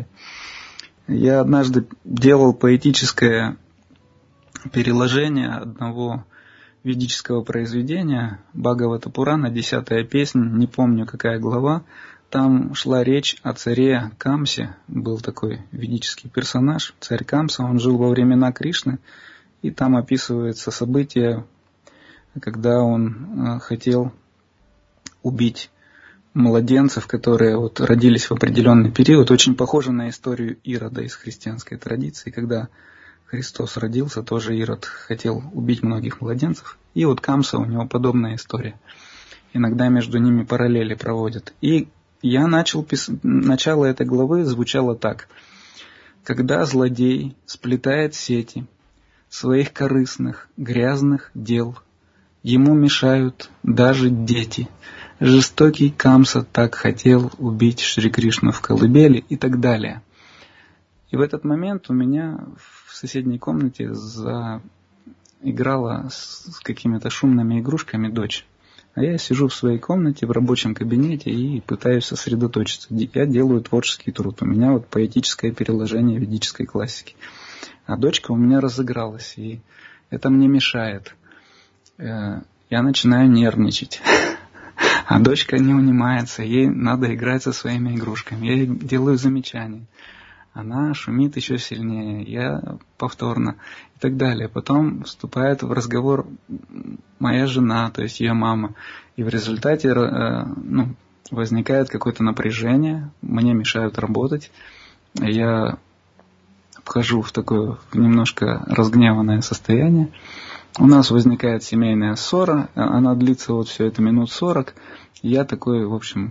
Я однажды делал поэтическое переложение одного ведического произведения Бхагавата Пурана, десятая песня, не помню какая глава. Там шла речь о царе Камсе, был такой ведический персонаж, царь Камса, он жил во времена Кришны, и там описывается событие, когда он хотел убить младенцев, которые вот родились в определенный период, очень похоже на историю Ирода из христианской традиции, когда Христос родился, тоже Ирод хотел убить многих младенцев, и вот Камса, у него подобная история. Иногда между ними параллели проводят. И я начал писать, начало этой главы звучало так. Когда злодей сплетает сети своих корыстных, грязных дел, ему мешают даже дети. Жестокий Камса так хотел убить Шри Кришну в колыбели и так далее. И в этот момент у меня в соседней комнате заиграла с какими-то шумными игрушками дочь. А я сижу в своей комнате, в рабочем кабинете и пытаюсь сосредоточиться. Я делаю творческий труд. У меня вот поэтическое переложение ведической классики. А дочка у меня разыгралась, и это мне мешает. Я начинаю нервничать. А дочка не унимается, ей надо играть со своими игрушками. Я ей делаю замечания. Она шумит еще сильнее, я повторно и так далее. Потом вступает в разговор моя жена, то есть ее мама. И в результате ну, возникает какое-то напряжение, мне мешают работать. Я вхожу в такое немножко разгневанное состояние. У нас возникает семейная ссора, она длится вот все это минут сорок. Я такой, в общем,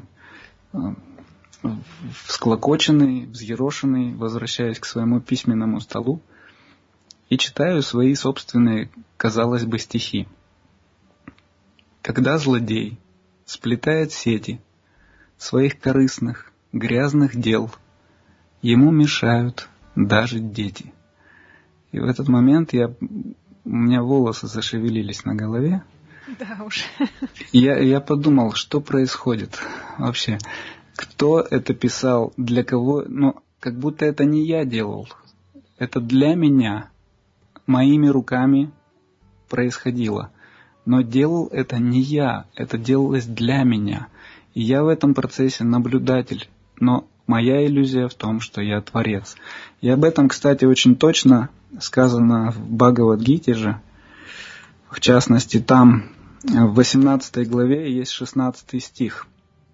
всклокоченный, взъерошенный, возвращаюсь к своему письменному столу и читаю свои собственные, казалось бы, стихи. Когда злодей сплетает сети своих корыстных, грязных дел, ему мешают даже дети. И в этот момент я, у меня волосы зашевелились на голове. Да уж. Я, я подумал, что происходит вообще. Кто это писал, для кого, ну, как будто это не я делал. Это для меня, моими руками происходило. Но делал это не я, это делалось для меня. И я в этом процессе наблюдатель. Но моя иллюзия в том, что я творец. И об этом, кстати, очень точно сказано в Бхагавад-гите же. В частности, там в восемнадцатой главе есть шестнадцатый стих.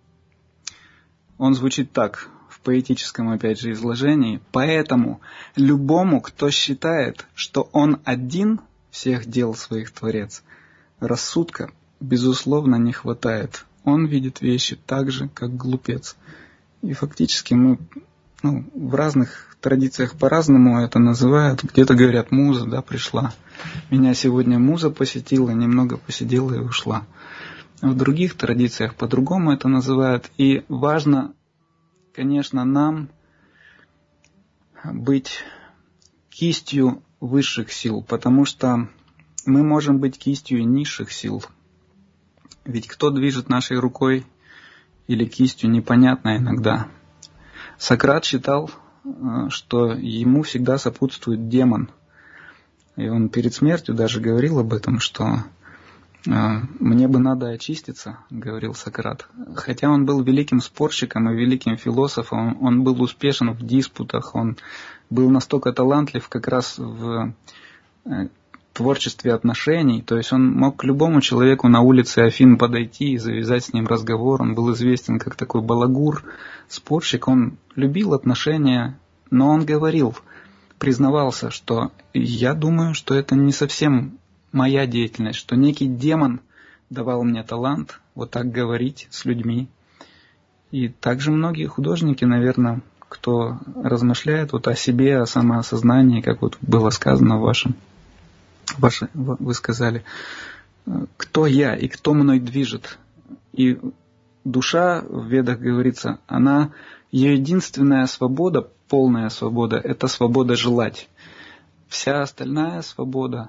Он звучит так, в поэтическом, опять же, изложении. «Поэтому любому, кто считает, что он один всех дел своих творец, рассудка, безусловно, не хватает. Он видит вещи так же, как глупец». И фактически мы ну, в разных традициях по-разному это называют. Где-то говорят, муза, да, пришла. Меня сегодня муза посетила, немного посидела и ушла. В других традициях по-другому это называют. И важно, конечно, нам быть кистью высших сил, потому что мы можем быть кистью низших сил. Ведь кто движет нашей рукой или кистью, непонятно иногда. Сократ считал, что ему всегда сопутствует демон. И он перед смертью даже говорил об этом, что «мне бы надо очиститься», — говорил Сократ. Хотя он был великим спорщиком и великим философом, он был успешен в диспутах, он был настолько талантлив как раз в творчестве отношений. То есть он мог к любому человеку на улице Афин подойти и завязать с ним разговор. Он был известен как такой балагур, спорщик. Он любил отношения, но он говорил, признавался, что я думаю, что это не совсем моя деятельность, что некий демон давал мне талант вот так говорить с людьми. И также многие художники, наверное, кто размышляет вот о себе, о самоосознании, как вот было сказано в вашем, ваше, вы сказали, кто я и кто мной движет. И душа, в Ведах говорится, она, ее единственная свобода, полная свобода, это свобода желать. Вся остальная свобода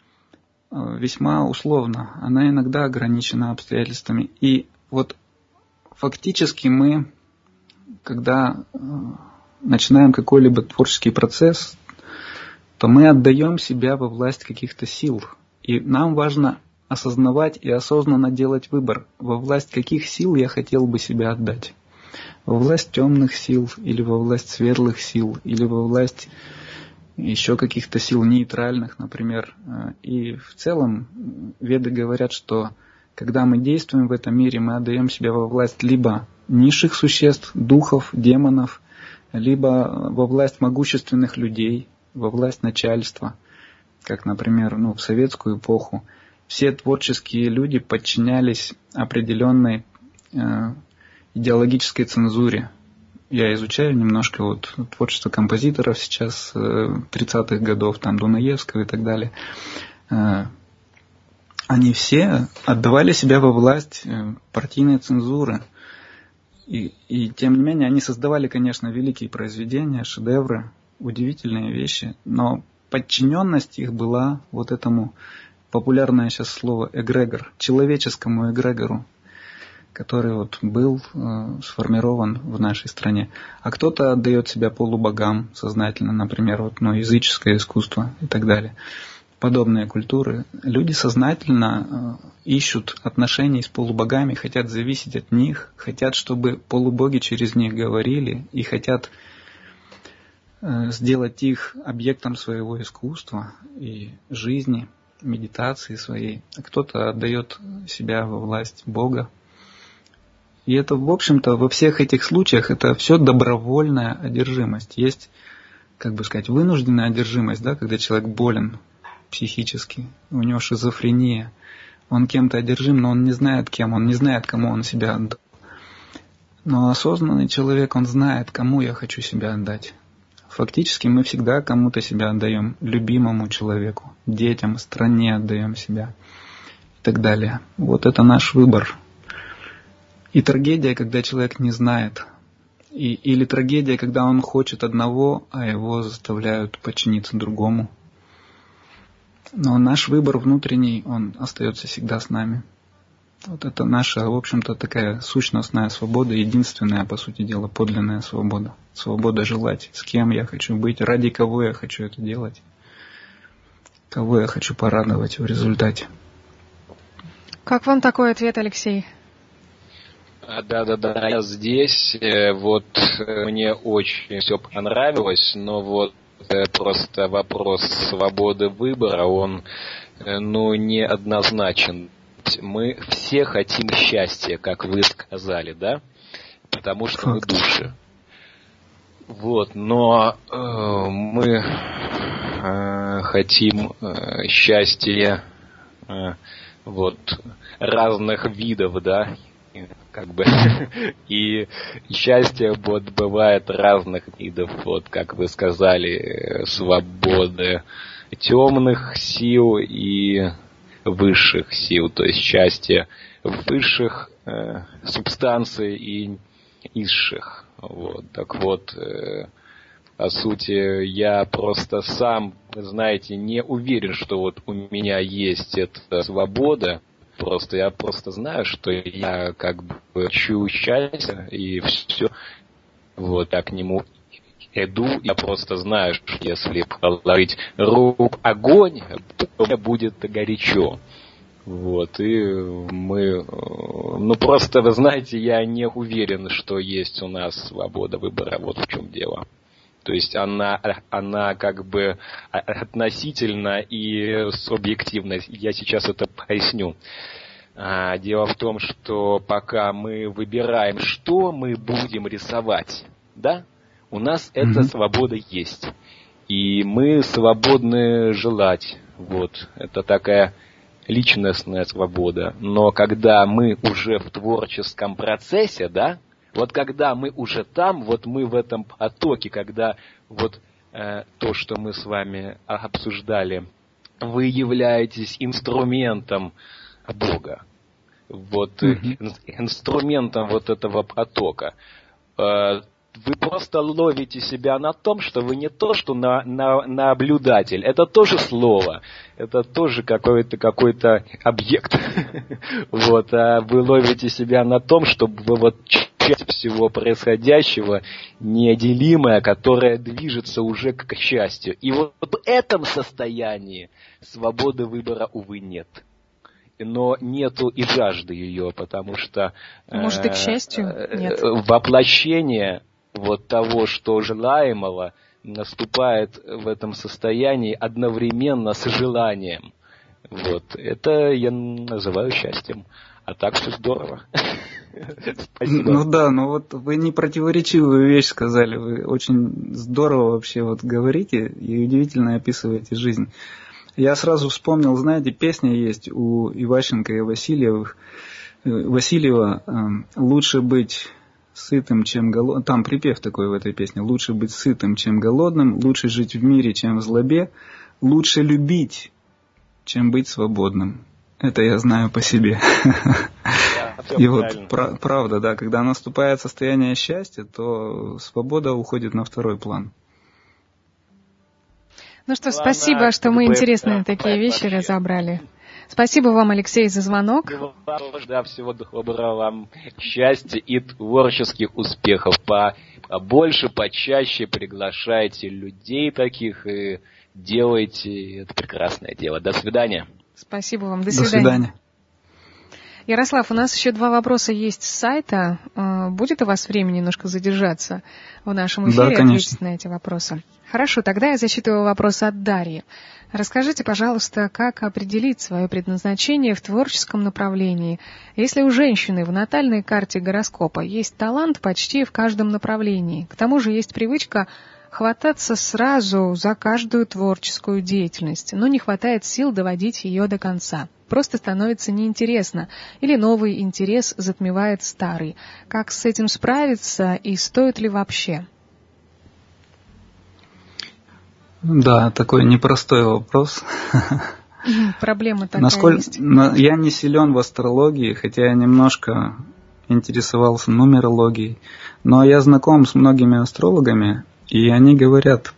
весьма условна, она иногда ограничена обстоятельствами. И вот фактически мы, когда начинаем какой-либо творческий процесс, то мы отдаем себя во власть каких-то сил. И нам важно осознавать и осознанно делать выбор, во власть каких сил я хотел бы себя отдать. Во власть темных сил, или во власть светлых сил, или во власть еще каких-то сил нейтральных, например. И в целом веды говорят, что когда мы действуем в этом мире, мы отдаем себя во власть либо низших существ, духов, демонов, либо во власть могущественных людей, во власть начальства, как, например, ну, в советскую эпоху. Все творческие люди подчинялись определенной э, идеологической цензуре. Я изучаю немножко вот творчество композиторов сейчас, э, тридцатых годов, там, Дунаевского и так далее. Э, Они все отдавали себя во власть партийной цензуры. И, и тем не менее, они создавали, конечно, великие произведения, шедевры, удивительные вещи, но подчиненность их была вот этому, популярное сейчас слово, эгрегор, человеческому эгрегору, который вот был э, сформирован в нашей стране. А кто-то отдает себя полубогам сознательно, например, вот, ну, языческое искусство и так далее. Подобные культуры, люди сознательно э, ищут отношений с полубогами, хотят зависеть от них, хотят, чтобы полубоги через них говорили, и хотят э, сделать их объектом своего искусства и жизни, медитации своей. А кто-то отдает себя во власть Бога. И это, в общем-то, во всех этих случаях это все добровольная одержимость. Есть, как бы сказать, вынужденная одержимость, да, когда человек болен психически, у него шизофрения, он кем-то одержим, но он не знает кем, он не знает, кому он себя отдал. Но осознанный человек, он знает, кому я хочу себя отдать. Фактически мы всегда кому-то себя отдаем, любимому человеку, детям, стране отдаем себя и так далее. Вот это наш выбор. И трагедия, когда человек не знает, и, или трагедия, когда он хочет одного, а его заставляют подчиниться другому. Но наш выбор внутренний, он остается всегда с нами. Вот это наша, в общем-то, такая сущностная свобода, единственная, по сути дела, подлинная свобода. Свобода желать, с кем я хочу быть, ради кого я хочу это делать, кого я хочу порадовать в результате. Как вам такой ответ, Алексей? Да-да-да, я здесь. Вот мне очень все понравилось, но вот просто вопрос свободы выбора, он, ну, неоднозначен. Мы все хотим счастья, как вы сказали, да? Потому что мы души. Вот, но э, мы э, хотим э, счастья э, вот разных видов, да? Как бы и счастье вот бывает разных видов, вот как вы сказали, свободы темных сил и высших сил, то есть счастье высших э, субстанций и низших. Вот. Так вот, э, по сути, я просто сам, знаете, не уверен, что вот у меня есть эта свобода. Просто я просто знаю, что я как бы хочу счастья, и все. Вот, я к нему иду. Я просто знаю, что если положить руку в огонь, то мне будет горячо. Вот, и мы... Ну, просто, вы знаете, я не уверен, что есть у нас свобода выбора. Вот в чем дело. То есть она, она как бы относительно и субъективна. Я сейчас это поясню. Дело в том, что пока мы выбираем, что мы будем рисовать, да, у нас mm-hmm. эта свобода есть. И мы свободны желать. Вот. Это такая личностная свобода. Но когда мы уже в творческом процессе, да, вот когда мы уже там, вот мы в этом потоке, когда вот э, то, что мы с вами обсуждали, вы являетесь инструментом Бога, вот mm-hmm. инструментом вот этого потока. Э, Вы просто ловите себя на том, что вы не то, что на, на, наблюдатель. Это тоже слово. Это тоже какой-то, какой-то объект. Вот. А вы ловите себя на том, что вы вот часть всего происходящего неотделимая, которая движется уже к счастью. И вот в этом состоянии свободы выбора, увы, нет. Но нету и жажды ее, потому что... Может, и к счастью нет. Воплощение вот того, что желаемого, наступает в этом состоянии одновременно с желанием. Вот. Это я называю счастьем. А так все здорово. Спасибо. Ну да, но вот вы не противоречивую вещь сказали. Вы очень здорово вообще вот говорите и удивительно описываете жизнь. Я сразу вспомнил, знаете, песня есть у Иващенко и Васильевых, Васильева «Лучше быть сытым, чем голодным». Там припев такой в этой песне. «Лучше быть сытым, чем голодным, лучше жить в мире, чем в злобе, лучше любить, чем быть свободным». Это я знаю по себе. Да, и вот пра- правда, да, когда наступает состояние счастья, то свобода уходит на второй план. Ну что, спасибо, что мы интересные такие вещи разобрали. Спасибо вам, Алексей, за звонок. Да, всего доброго вам, счастья и творческих успехов. Побольше, почаще приглашайте людей таких и делайте это прекрасное дело. До свидания. Спасибо вам. До свидания. До свидания. Ярослав, у нас еще два вопроса есть с сайта. Будет у вас время немножко задержаться в нашем эфире и да, ответить на эти вопросы? Хорошо, тогда я зачитываю вопрос от Дарьи. Расскажите, пожалуйста, как определить свое предназначение в творческом направлении, если у женщины в натальной карте гороскопа есть талант почти в каждом направлении, к тому же есть привычка хвататься сразу за каждую творческую деятельность, но не хватает сил доводить ее до конца. Просто становится неинтересно, или новый интерес затмевает старый. Как с этим справиться и стоит ли вообще? Да, такой непростой вопрос. Проблема такая Насколько... есть. Я не силен в астрологии, хотя я немножко интересовался нумерологией, но я знаком с многими астрологами, и они говорят,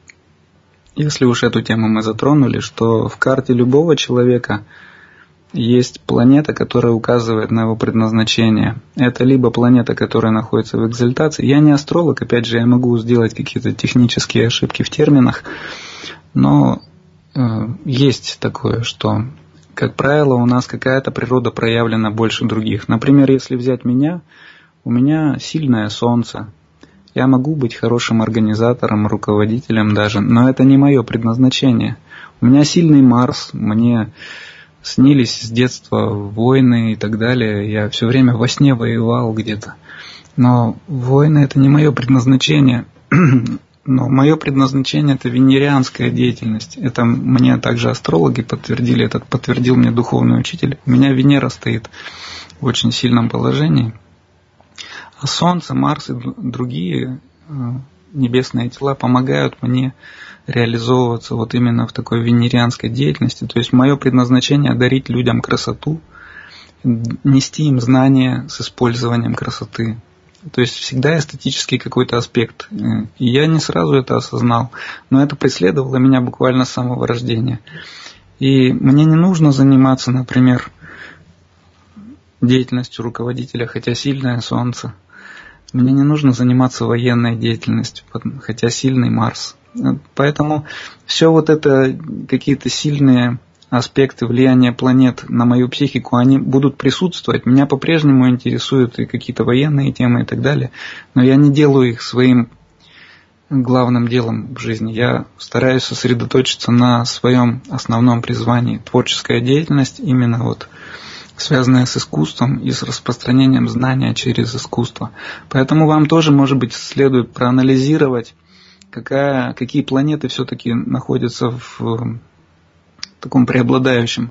если уж эту тему мы затронули, что в карте любого человека есть планета, которая указывает на его предназначение. Это либо планета, которая находится в экзальтации. Я не астролог, опять же, я могу сделать какие-то технические ошибки в терминах, но э, есть такое, что, как правило, у нас какая-то природа проявлена больше других. Например, если взять меня, у меня сильное солнце. Я могу быть хорошим организатором, руководителем даже, но это не мое предназначение. У меня сильный Марс, мне снились с детства войны и так далее. Я все время во сне воевал где-то. Но войны — это не мое предназначение. Но мое предназначение — это венерианская деятельность. Это мне также астрологи подтвердили, это подтвердил мне духовный учитель. У меня Венера стоит в очень сильном положении. А Солнце, Марс и другие небесные тела помогают мне реализовываться вот именно в такой венерианской деятельности. То есть мое предназначение — дарить людям красоту, нести им знания с использованием красоты. То есть всегда эстетический какой-то аспект. И я не сразу это осознал, но это преследовало меня буквально с самого рождения. И мне не нужно заниматься, например, деятельностью руководителя, хотя сильное Солнце. Мне не нужно заниматься военной деятельностью, хотя сильный Марс. Поэтому все вот это, какие-то сильные аспекты влияния планет на мою психику, они будут присутствовать. Меня по-прежнему интересуют и какие-то военные темы и так далее, но я не делаю их своим главным делом в жизни. Я стараюсь сосредоточиться на своем основном призвании. Творческая деятельность, именно вот связанная с искусством и с распространением знания через искусство. Поэтому вам тоже, может быть, следует проанализировать, какая, какие планеты все-таки находятся в таком преобладающем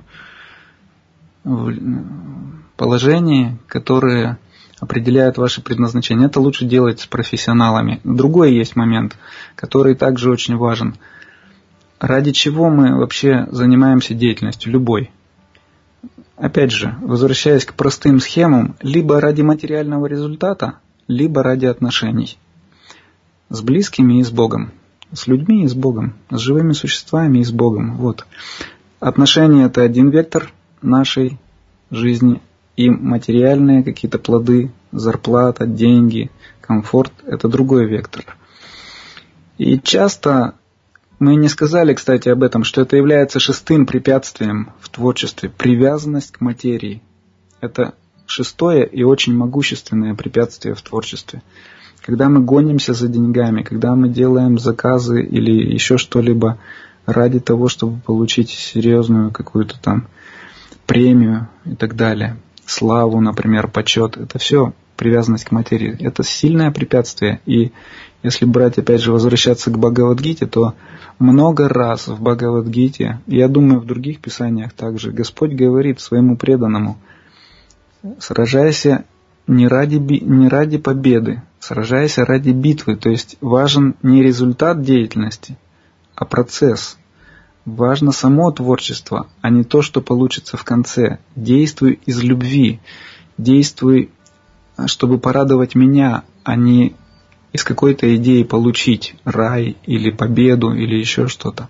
положении, которые определяют ваше предназначение. Это лучше делать с профессионалами. Другой есть момент, который также очень важен. Ради чего мы вообще занимаемся деятельностью? Любой. Опять же, возвращаясь к простым схемам, либо ради материального результата, либо ради отношений. С близкими и с Богом. С людьми и с Богом. С живыми существами и с Богом. Вот. Отношения – это один вектор нашей жизни. И материальные какие-то плоды, зарплата, деньги, комфорт – это другой вектор. И часто мы не сказали, кстати, об этом, что это является шестым препятствием в творчестве – привязанность к материи. Это шестое и очень могущественное препятствие в творчестве. Когда мы гонимся за деньгами, когда мы делаем заказы или еще что-либо ради того, чтобы получить серьезную какую-то там премию и так далее, славу, например, почет, это все привязанность к материи. Это сильное препятствие. И если брать, опять же, возвращаться к Бхагавад-гите, то много раз в Бхагавад-гите, я думаю, в других писаниях также, Господь говорит своему преданному: сражайся не ради, не ради победы, сражайся ради битвы. То есть важен не результат деятельности, а процесс. Важно само творчество, а не то, что получится в конце. Действуй из любви, действуй, чтобы порадовать меня, а не из какой-то идеи получить рай или победу или еще что-то.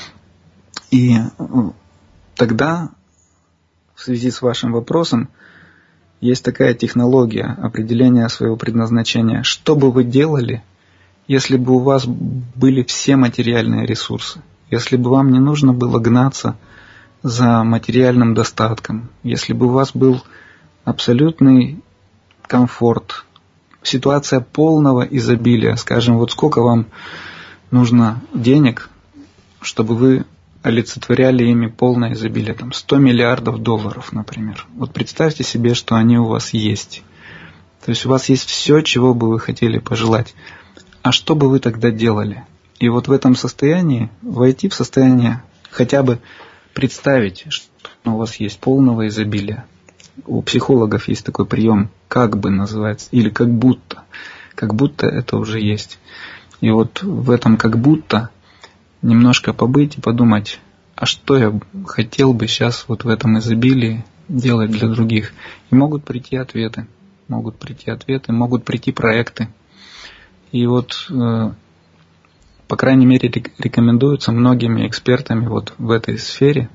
И тогда, в связи с вашим вопросом, есть такая технология определения своего предназначения. Что бы вы делали, если бы у вас были все материальные ресурсы? Если бы вам не нужно было гнаться за материальным достатком, если бы у вас был абсолютный комфорт, ситуация полного изобилия, скажем, вот сколько вам нужно денег, чтобы вы олицетворяли ими полное изобилие, там сто миллиардов долларов, например. Вот представьте себе, что они у вас есть. То есть у вас есть все, чего бы вы хотели пожелать. А что бы вы тогда делали? И вот в этом состоянии, войти в состояние, хотя бы представить, что у вас есть полного изобилия. У психологов есть такой прием, как бы называется, или как будто. Как будто это уже есть. И вот в этом как будто немножко побыть и подумать, а что я хотел бы сейчас вот в этом изобилии делать для других. И могут прийти ответы. Могут прийти ответы, могут прийти проекты. И вот... по крайней мере, рекомендуется многими экспертами вот в этой сфере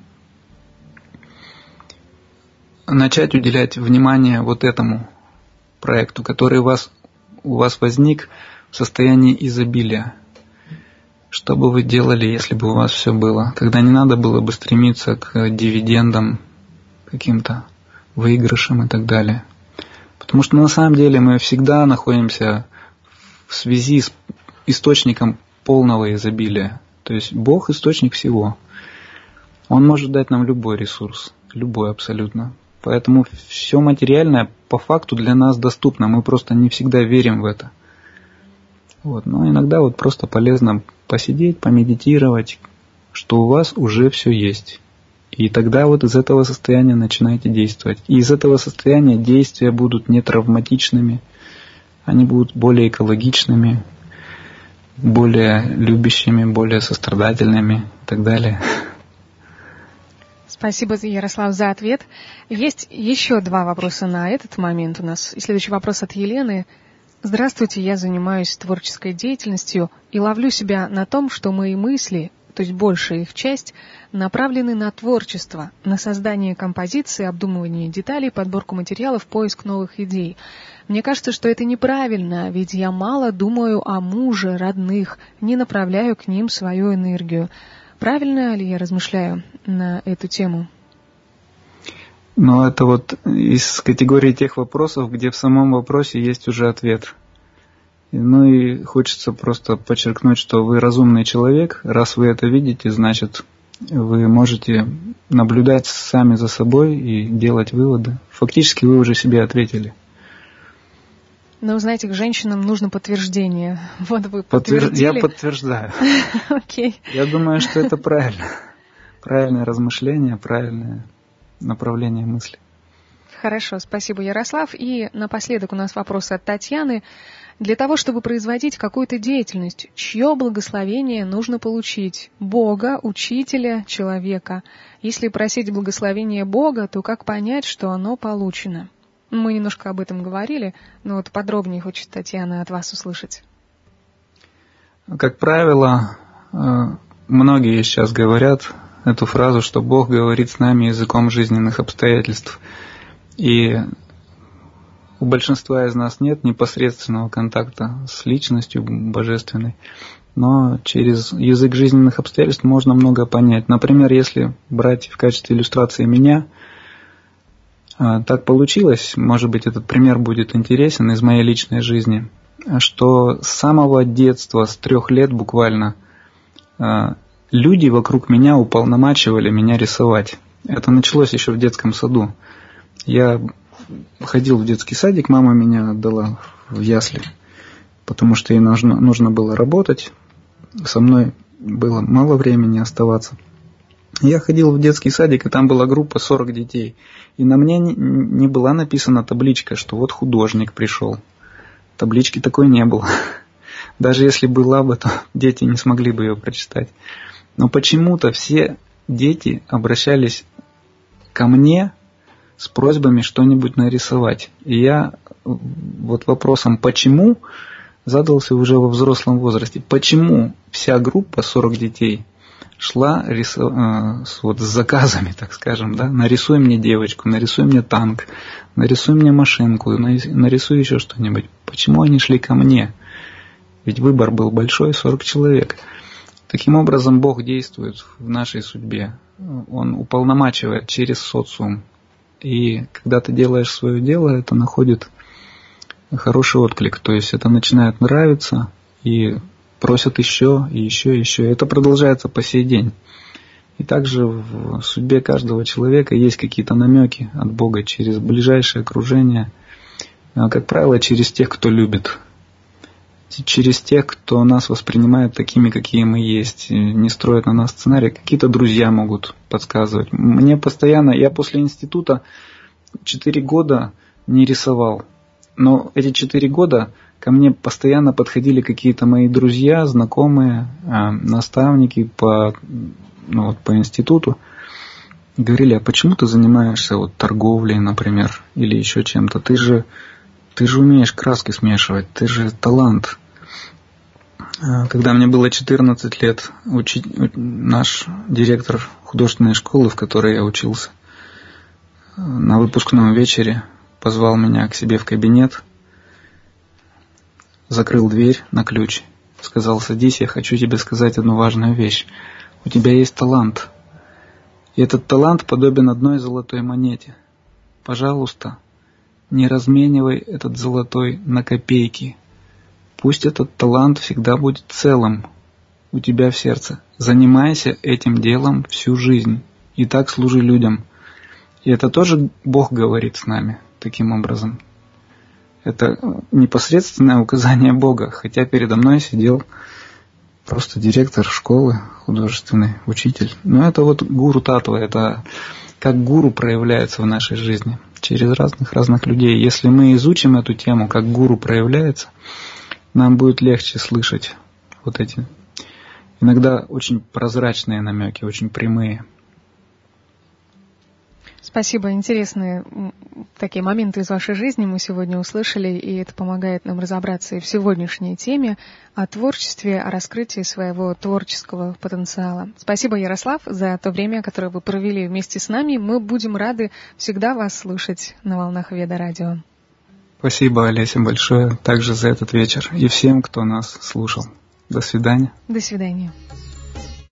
начать уделять внимание вот этому проекту, который у вас, у вас возник в состоянии изобилия. Что бы вы делали, если бы у вас все было? Когда не надо было бы стремиться к дивидендам, каким-то выигрышам и так далее. Потому что на самом деле мы всегда находимся в связи с источником полного изобилия. То есть Бог – источник всего. Он может дать нам любой ресурс, любой абсолютно. Поэтому все материальное по факту для нас доступно. Мы просто не всегда верим в это. Вот. Но иногда вот просто полезно посидеть, помедитировать, что у вас уже все есть. И тогда вот из этого состояния начинаете действовать. И из этого состояния действия будут не травматичными, они будут более экологичными, более любящими, более сострадательными и так далее. Спасибо, Ярослав, за ответ. Есть еще два вопроса на этот момент у нас. И следующий вопрос от Елены. Здравствуйте, я занимаюсь творческой деятельностью и ловлю себя на том, что мои мысли, то есть большая их часть, направлены на творчество, на создание композиции, обдумывание деталей, подборку материалов, поиск новых идей. Мне кажется, что это неправильно, ведь я мало думаю о муже, родных, не направляю к ним свою энергию. Правильно ли я размышляю на эту тему? Но это вот из категории тех вопросов, где в самом вопросе есть уже ответ. Ну и хочется просто подчеркнуть, что вы разумный человек. Раз вы это видите, значит, вы можете наблюдать сами за собой и делать выводы. Фактически вы уже себе ответили. Но, знаете, к женщинам нужно подтверждение. Вот вы подтвердили. Я подтверждаю. Окей. Я думаю, что это правильно. Правильное размышление, правильное направление мысли. Хорошо, спасибо, Ярослав. И напоследок у нас вопрос от Татьяны. Для того, чтобы производить какую-то деятельность, чье благословение нужно получить? Бога, учителя, человека? Если просить благословения Бога, то как понять, что оно получено? Мы немножко об этом говорили, но вот подробнее хочет Татьяна от вас услышать. Как правило, многие сейчас говорят эту фразу, что Бог говорит с нами языком жизненных обстоятельств. И у большинства из нас нет непосредственного контакта с личностью божественной, но через язык жизненных обстоятельств можно много понять. Например, если брать в качестве иллюстрации меня, так получилось, может быть, этот пример будет интересен из моей личной жизни, что с самого детства, с трех лет буквально, люди вокруг меня уполномачивали меня рисовать. Это началось еще в детском саду. Я ходил в детский садик, мама меня отдала в ясли, потому что ей нужно, нужно было работать, со мной было мало времени оставаться. Я ходил в детский садик, и там была группа сорок детей. И на мне не, не была написана табличка, что вот художник пришел. Таблички такой не было. Даже если была бы, то дети не смогли бы ее прочитать. Но почему-то все дети обращались ко мне с просьбами что-нибудь нарисовать. И я вот вопросом «почему?» задался уже во взрослом возрасте. Почему вся группа, сорок детей, шла рисов... вот с заказами, так скажем, да? Нарисуй мне девочку, нарисуй мне танк, нарисуй мне машинку, нарисуй еще что-нибудь. Почему они шли ко мне? Ведь выбор был большой, сорок человек. Таким образом, Бог действует в нашей судьбе. Он уполномачивает через социум. И когда ты делаешь свое дело, это находит хороший отклик. То есть это начинает нравиться, и просят еще, и еще, и еще. Это продолжается по сей день. И также в судьбе каждого человека есть какие-то намеки от Бога через ближайшее окружение. Как правило, через тех, кто любит. Через тех, кто нас воспринимает такими, какие мы есть. Не строят на нас сценарий. Какие-то друзья могут подсказывать. Мне постоянно, я после института четыре года не рисовал. Но эти четыре года ко мне постоянно подходили какие-то мои друзья, знакомые, наставники по, ну, вот, по институту. Говорили, а почему ты занимаешься вот, торговлей, например, или еще чем-то? Ты же, ты же умеешь краски смешивать, ты же талант. Когда мне было четырнадцать лет, учи... наш директор художественной школы, в которой я учился, на выпускном вечере позвал меня к себе в кабинет, закрыл дверь на ключ, сказал: садись, я хочу тебе сказать одну важную вещь. У тебя есть талант. И этот талант подобен одной золотой монете. Пожалуйста, не разменивай этот золотой на копейки. Пусть этот талант всегда будет целым у тебя в сердце. Занимайся этим делом всю жизнь. И так служи людям. И это тоже Бог говорит с нами таким образом. Это непосредственное указание Бога, хотя передо мной сидел просто директор школы художественный, учитель. Но это вот гуру татва, это как гуру проявляется в нашей жизни через разных-разных людей. Если мы изучим эту тему, как гуру проявляется, нам будет легче слышать вот эти иногда очень прозрачные намеки, очень прямые. Спасибо. Интересные такие моменты из вашей жизни мы сегодня услышали, и это помогает нам разобраться и в сегодняшней теме о творчестве, о раскрытии своего творческого потенциала. Спасибо, Ярослав, за то время, которое вы провели вместе с нами. Мы будем рады всегда вас слушать на волнах Веда Радио. Спасибо, Олеся, большое также за этот вечер и всем, кто нас слушал. До свидания. До свидания.